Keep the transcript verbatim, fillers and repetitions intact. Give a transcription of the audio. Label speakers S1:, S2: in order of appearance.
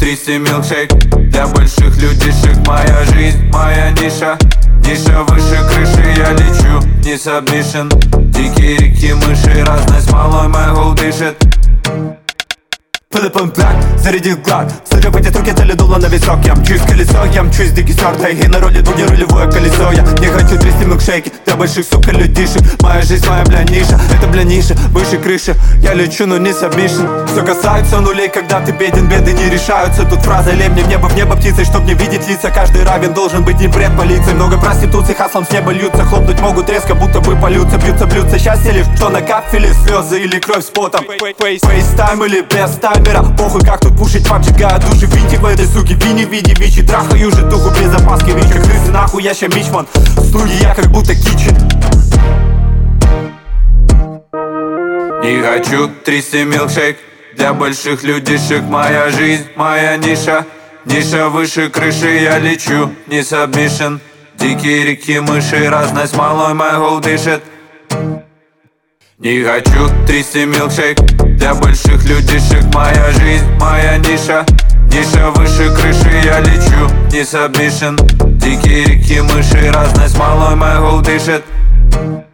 S1: триста милкшейк для больших людишек. Моя жизнь, моя ниша, ниша выше крыши. Я лечу, не сабмишн. Дикие реки, мыши, разной смолой мой гол дышит.
S2: Филиппом Блэк, зарядил глад. Сажу в эти руки, цели дуло на висок. Я мчусь колесо, я мчусь дикий сорт. И на роли двух не рулевое колесо. Я не хочу триста милкшейки для больших, сука, людишек. Моя жизнь, моя, бля, ниша, это, бля, ниша, выше крыши. Я лечу, но не сабмишн. Все касается нулей, когда ты беден, беды не решаются. Тут фраза «лем мне в небо, в небо птицей». Чтоб не видеть лица, каждый равен должен быть не пред полицией. Много проституций, хаслом с неба льются. Хлопнуть могут резко, будто бы полются. Бьются, блюдца, счастье лишь, что накапили слезы или кровь с потом. Фейстайм или без таймера, похуй как тут пушить, поджигаю души. Винтик в этой суке, вини в виде вичи. Трахаю же духу без опаски, вичи. Крысы нахуй, я ща мичман. В студии я как будто кичен.
S1: Не хочу триста милкшейк для больших людишек. Моя жизнь, моя ниша, ниша выше крыши. Я лечу, не сабмишн. Дикие реки, мыши, разной смолой мой гол дышит. Не хочу триста милкшейк для больших людишек. Моя жизнь, моя ниша, ниша выше крыши. Я лечу, не сабмишн. Дикие реки, мыши, разной смолой мой гол дышит.